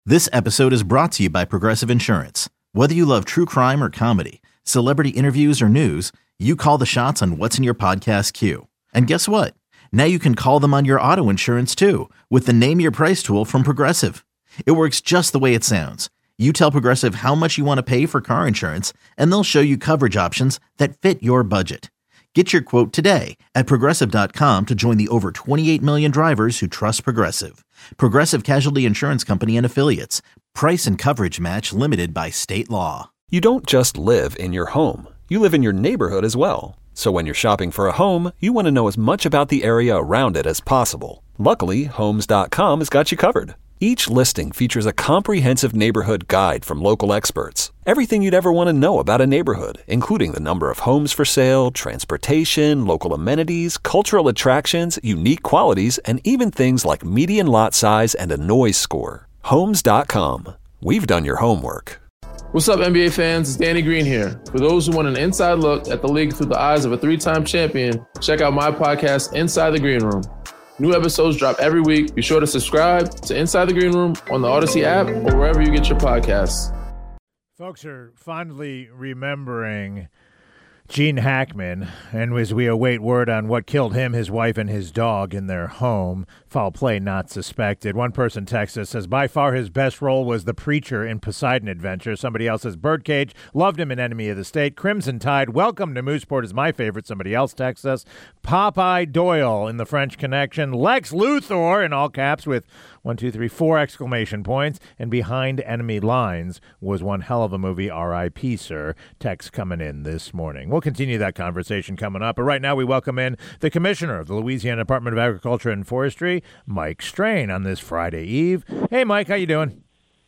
This episode is brought to you by Progressive Insurance. Whether you love true crime or comedy, celebrity interviews or news, you call the shots on what's in your podcast queue. And guess what? Now you can call them on your auto insurance too with the Name Your Price tool from Progressive. It works just the way it sounds. You tell Progressive how much you want to pay for car insurance, and they'll show you coverage options that fit your budget. Get your quote today at Progressive.com to join the over 28 million drivers who trust Progressive. Progressive Casualty Insurance Company and Affiliates. Price and coverage match limited by state law. You don't just live in your home. You live in your neighborhood as well. So when you're shopping for a home, you want to know as much about the area around it as possible. Luckily, Homes.com has got you covered. Each listing features a comprehensive neighborhood guide from local experts. Everything you'd ever want to know about a neighborhood, including the number of homes for sale, transportation, local amenities, cultural attractions, unique qualities, and even things like median lot size and a noise score. Homes.com. We've done your homework. What's up, NBA fans? It's Danny Green here. For those who want an inside look at the league through the eyes of a three-time champion, check out my podcast, Inside the Green Room. New episodes drop every week. Be sure to subscribe to Inside the Green Room on the Odyssey app or wherever you get your podcasts. Folks are fondly remembering Gene Hackman, and as we await word on what killed him, his wife, and his dog in their home, foul play not suspected. One person texts us, says, by far his best role was the preacher in Poseidon Adventure. Somebody else says, Birdcage, loved him in Enemy of the State. Crimson Tide, welcome to Mooseport is my favorite. Somebody else texts us. Popeye Doyle in The French Connection. Lex Luthor, in all caps, with 1, 2, 3, 4 exclamation points. And Behind Enemy Lines was one hell of a movie. R.I.P., sir. Text coming in this morning. We'll continue that conversation coming up. But right now we welcome in the Commissioner of the Louisiana Department of Agriculture and Forestry, Mike Strain, on this Friday Eve. Hey, Mike, how you doing?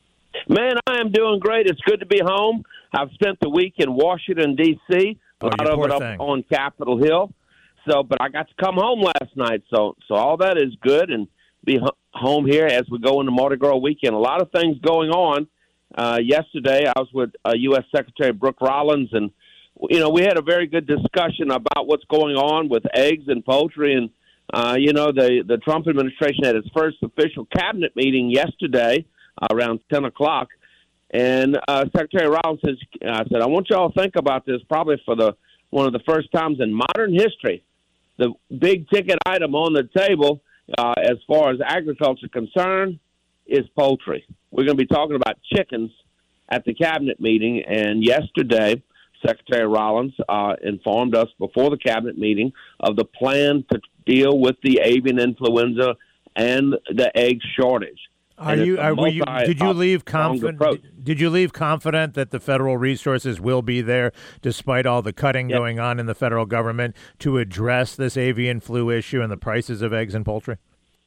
Man, I am doing great. It's good to be home. I've spent the week in Washington, D.C., a lot of it up on Capitol Hill. But I got to come home last night, so all that is good, and be home here as we go into Mardi Gras weekend. A lot of things going on. Yesterday, I was with U.S. Secretary Brooke Rollins, and we had a very good discussion about what's going on with eggs and poultry. And, the Trump administration had its first official cabinet meeting yesterday around 10 o'clock. And Secretary Rollins said, I want you all to think about this probably for one of the first times in modern history. The big ticket item on the table as far as agriculture is concerned is poultry. We're going to be talking about chickens at the cabinet meeting. And yesterday, Secretary Rollins informed us before the cabinet meeting of the plan to deal with the avian influenza and the egg shortage. Did you leave confident that the federal resources will be there, despite all the cutting going on in the federal government, to address this avian flu issue and the prices of eggs and poultry?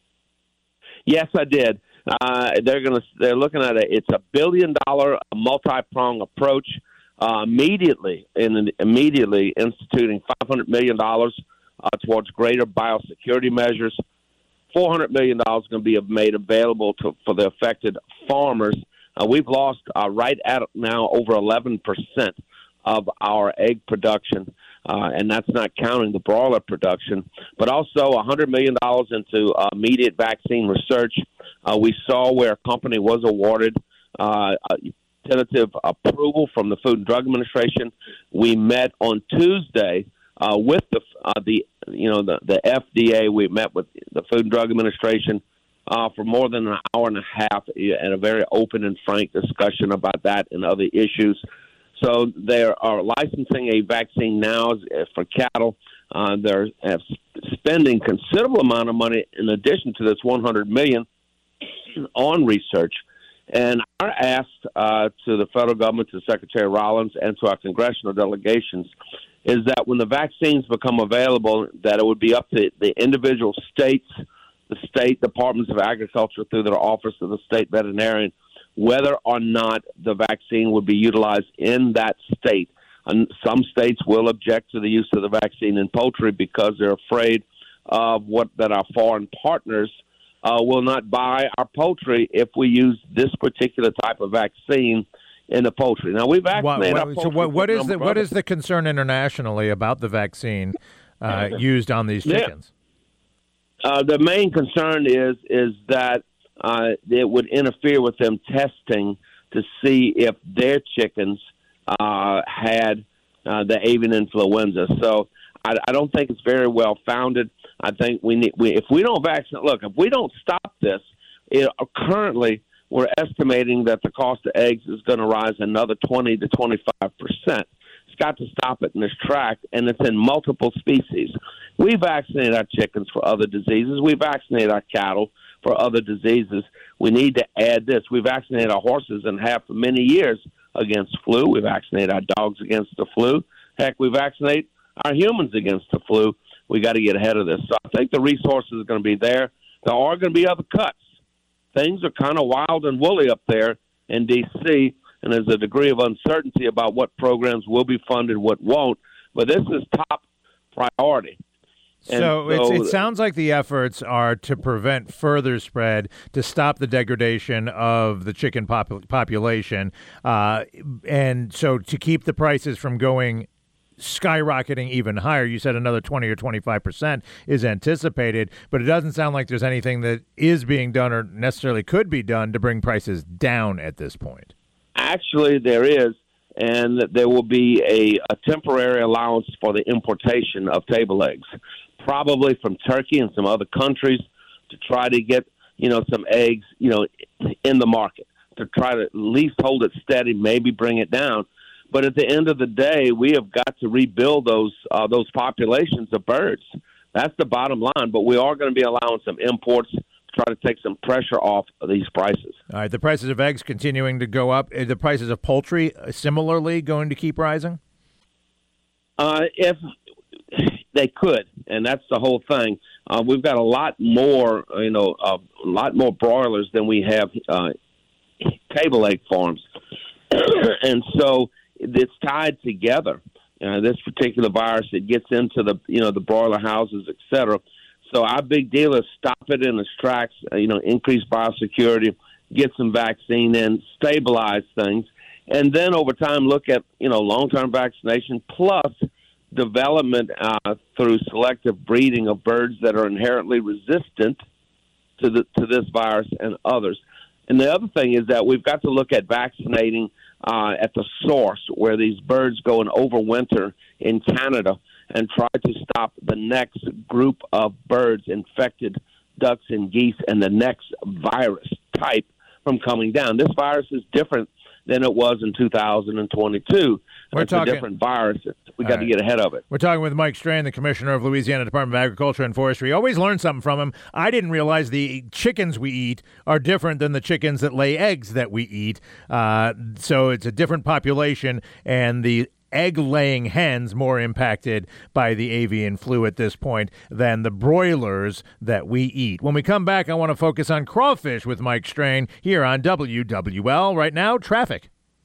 Yes, I did. They're looking at it's $1 billion multi-pronged approach. Immediately instituting $500 million towards greater biosecurity measures. $400 million is going to be made available for the affected farmers. We've lost right at now over 11% of our egg production, and that's not counting the broiler production, but also $100 million into immediate vaccine research. We saw where a company was awarded tentative approval from the Food and Drug Administration. We met on Tuesday with the FDA. We met with the Food and Drug Administration for more than an hour and a half and a very open and frank discussion about that and other issues. So they are licensing a vaccine now for cattle. They're spending considerable amount of money in addition to this $100 million on research. And our ask to the federal government, to Secretary Rollins, and to our congressional delegations is that when the vaccines become available, that it would be up to the individual states, the state departments of agriculture through their office of the state veterinarian, whether or not the vaccine would be utilized in that state. And some states will object to the use of the vaccine in poultry because they're afraid of that our foreign partners will not buy our poultry if we use this particular type of vaccine in the poultry. Now, we've vaccinated our poultry. So what is the concern internationally about the vaccine used on these chickens? The main concern is that it would interfere with them testing to see if their chickens had the avian influenza. So I don't think it's very well founded. I think if we don't vaccinate, look, if we don't stop this, currently we're estimating that the cost of eggs is going to rise another 20 to 25%. It's got to stop it in its track, and it's in multiple species. We vaccinate our chickens for other diseases. We vaccinate our cattle for other diseases. We need to add this. We vaccinate our horses and have for many years against flu. We vaccinate our dogs against the flu. Heck, we vaccinate our humans against the flu. We got to get ahead of this. So I think the resources are going to be there. There are going to be other cuts. Things are kind of wild and woolly up there in D.C., and there's a degree of uncertainty about what programs will be funded, what won't. But this is top priority. So it sounds like the efforts are to prevent further spread, to stop the degradation of the chicken population, and so to keep the prices from going skyrocketing even higher. You said another 20 or 25% is anticipated, but it doesn't sound like there's anything that is being done or necessarily could be done to bring prices down at this point. Actually, there is, and there will be a temporary allowance for the importation of table eggs, probably from Turkey and some other countries, to try to get, some eggs, in the market, to try to at least hold it steady, maybe bring it down. But at the end of the day, we have got to rebuild those populations of birds. That's the bottom line. But we are going to be allowing some imports to try to take some pressure off of these prices. All right, the prices of eggs continuing to go up. Are the prices of poultry similarly going to keep rising? If they could, and that's the whole thing. We've got a lot more, a lot more broilers than we have table egg farms, and so it's tied together. This particular virus, it gets into the broiler houses, et cetera. So our big deal is stop it in its tracks, increase biosecurity, get some vaccine in, stabilize things, and then over time look at, long-term vaccination plus development through selective breeding of birds that are inherently resistant to this virus and others. And the other thing is that we've got to look at vaccinating at the source where these birds go and overwinter in Canada and try to stop the next group of birds, infected ducks and geese, and the next virus type from coming down. This virus is different than it was in 2022. It's a different virus. We got to get ahead of it. We're talking with Mike Strain, the Commissioner of Louisiana Department of Agriculture and Forestry. Always learn something from him. I didn't realize the chickens we eat are different than the chickens that lay eggs that we eat. So it's a different population, and the egg-laying hens more impacted by the avian flu at this point than the broilers that we eat. When we come back, I want to focus on crawfish with Mike Strain here on WWL. Right now, traffic.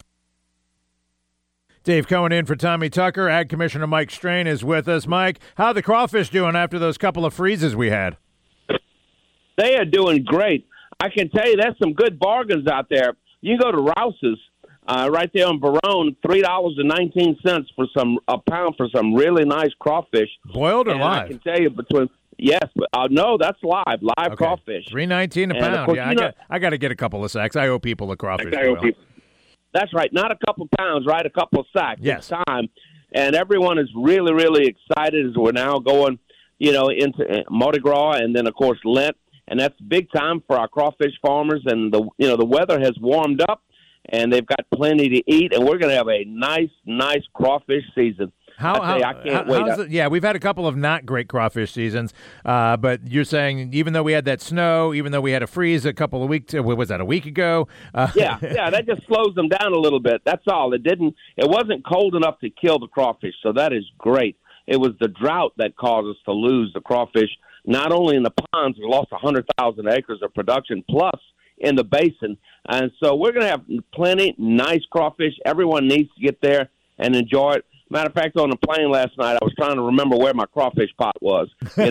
Dave Cohen in for Tommy Tucker. Ag Commissioner Mike Strain is with us. Mike, how are the crawfish doing after those couple of freezes we had? They are doing great. I can tell you there's some good bargains out there. You can go to Rouse's right there on Barone, $3.19 for a pound for some really nice crawfish. Boiled or live? I can tell you yes, but no, that's live okay. Crawfish. $3.19 a pound. Course, yeah, I got to get a couple of sacks. I owe people a crawfish. That's right. Not a couple pounds, right? A couple of sacks. Yes. It's time. And everyone is really, really excited as we're now going, into Mardi Gras and then, of course, Lent. And that's big time for our crawfish farmers. And, the weather has warmed up, and they've got plenty to eat. And we're going to have a nice crawfish season. I can't wait. Yeah, we've had a couple of not great crawfish seasons, but you're saying even though we had that snow, even though we had a freeze a couple of weeks, was that a week ago? Yeah, that just slows them down a little bit. That's all. It wasn't cold enough to kill the crawfish, so that is great. It was the drought that caused us to lose the crawfish. Not only in the ponds, we lost 100,000 acres of production, plus in the basin, and so we're going to have plenty nice crawfish. Everyone needs to get there and enjoy it. Matter of fact, on the plane last night, I was trying to remember where my crawfish pot was. When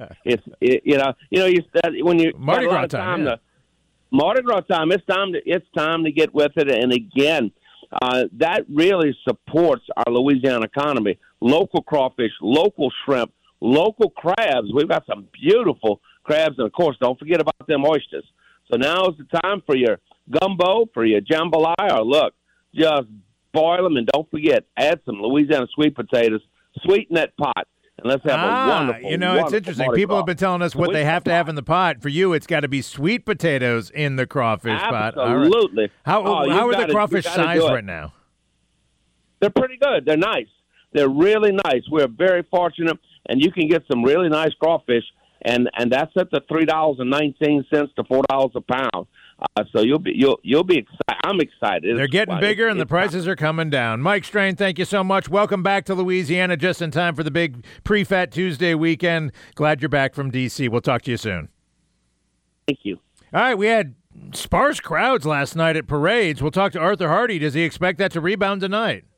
you Mardi Gras time, Mardi Gras time, it's time to get with it. And again, that really supports our Louisiana economy. Local crawfish, local shrimp, local crabs. We've got some beautiful crabs, and of course, don't forget about them oysters. So now is the time for your gumbo, for your jambalaya, or look, just boil them, and don't forget, add some Louisiana sweet potatoes, sweeten that pot, and let's have a wonderful, it's interesting. People have been telling us what they have to have in the pot. For you, it's got to be sweet potatoes in the crawfish pot. Absolutely. Right. How are the crawfish sized right now? They're pretty good. They're nice. They're really nice. We're very fortunate, and you can get some really nice crawfish, and that's at the $3.19 to $4 a pound. So you'll be excited. I'm excited. They're getting bigger, and the prices are coming down. Mike Strain, thank you so much. Welcome back to Louisiana, just in time for the big pre-Fat Tuesday weekend. Glad you're back from D.C. We'll talk to you soon. Thank you. All right, we had sparse crowds last night at parades. We'll talk to Arthur Hardy. Does he expect that to rebound tonight?